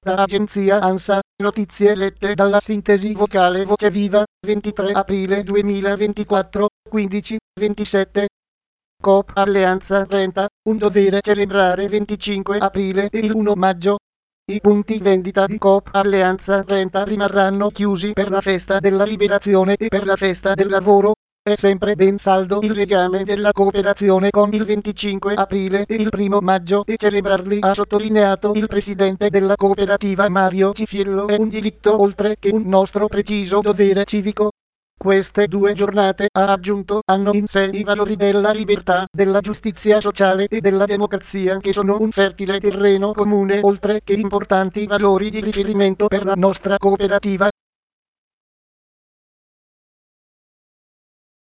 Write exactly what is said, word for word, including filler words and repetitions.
Da agenzia ANSA, notizie lette dalla sintesi vocale Voce Viva, ventitré aprile duemilaventiquattro, quindici ventisette. Coop Alleanza trenta, un dovere celebrare venticinque aprile e il primo maggio. I punti vendita di Coop Alleanza trenta rimarranno chiusi per la festa della liberazione e per la festa del lavoro. È sempre ben saldo il legame della cooperazione con il venticinque aprile e il primo maggio e celebrarli, ha sottolineato il presidente della cooperativa Mario Cifiello, è un diritto oltre che un nostro preciso dovere civico. Queste due giornate, ha aggiunto, hanno in sé i valori della libertà, della giustizia sociale e della democrazia che sono un fertile terreno comune oltre che importanti valori di riferimento per la nostra cooperativa.